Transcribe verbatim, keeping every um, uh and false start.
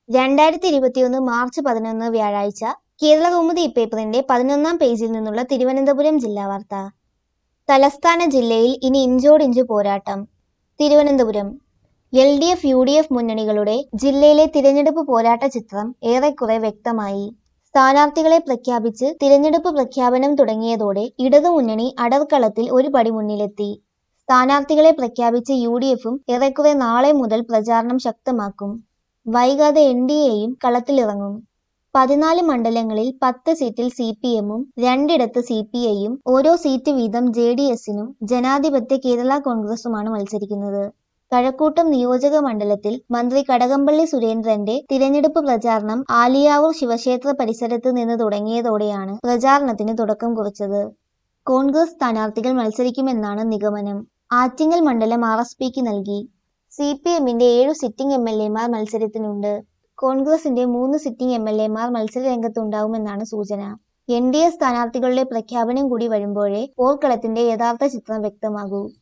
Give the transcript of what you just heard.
രണ്ടായിരത്തി ഇരുപത്തിയൊന്ന് മാർച്ച് പതിനൊന്ന് വ്യാഴാഴ്ച കേരളകൗമുദി പേപ്പറിന്റെ പതിനൊന്നാം പേജിൽ നിന്നുള്ള തിരുവനന്തപുരം ജില്ലാ വാർത്ത. തലസ്ഥാന ജില്ലയിൽ ഇനി ഇഞ്ചോടിഞ്ച് പോരാട്ടം. Thiruvananthapuram. L D F U D F മുന്നണികളുടെ ജില്ലയിലെ തിരഞ്ഞെടുപ്പ് പോരാട്ട ചിത്രം ഏറെക്കുറെ വ്യക്തമായി. സ്ഥാനാർത്ഥികളെ പ്രഖ്യാപിച്ച് തിരഞ്ഞെടുപ്പ് പ്രഖ്യാപനം തുടങ്ങിയതോടെ ഇടതുമുന്നണി അടർക്കളത്തിൽ ഒരു പടി മുന്നിലെത്തി. സ്ഥാനാർത്ഥികളെ പ്രഖ്യാപിച്ച യു ഡി എഫും ഏറെക്കുറെ നാളെ മുതൽ പ്രചാരണം ശക്തമാക്കും. വൈകാതെ എൻ ഡി എയും കളത്തിലിറങ്ങും. പതിനാല് മണ്ഡലങ്ങളിൽ പത്ത് സീറ്റിൽ സി പി എമ്മും രണ്ടിടത്ത് സി പി ഐയും ഓരോ സീറ്റ് വീതം ജെ ഡി എസിനും ജനാധിപത്യ കേരള കോൺഗ്രസുമാണ് മത്സരിക്കുന്നത്. കഴക്കൂട്ടം നിയോജക മണ്ഡലത്തിൽ മന്ത്രി കടകംപള്ളി സുരേന്ദ്രന്റെ തിരഞ്ഞെടുപ്പ് പ്രചാരണം ആലിയാവൂർ ശിവക്ഷേത്ര പരിസരത്ത് നിന്ന് തുടങ്ങിയതോടെയാണ് പ്രചാരണത്തിന് തുടക്കം കുറിച്ചത്. കോൺഗ്രസ് സ്ഥാനാർത്ഥികൾ മത്സരിക്കുമെന്നാണ് നിഗമനം. ആറ്റിങ്ങൽ മണ്ഡലം ആർ എസ് പിക്ക് നൽകി. സി പി എമ്മിന്റെ ഏഴു സിറ്റിംഗ് എം എൽ എമാർ മത്സരത്തിനുണ്ട്. കോൺഗ്രസിന്റെ മൂന്ന് സിറ്റിംഗ് എം എൽ എമാർ മത്സരരംഗത്തുണ്ടാവുമെന്നാണ് സൂചന. എൻ ഡി എ സ്ഥാനാർത്ഥികളുടെ പ്രഖ്യാപനം കൂടി വരുമ്പോഴേ പോർക്കളത്തിന്റെ യഥാർത്ഥ ചിത്രം വ്യക്തമാകൂ.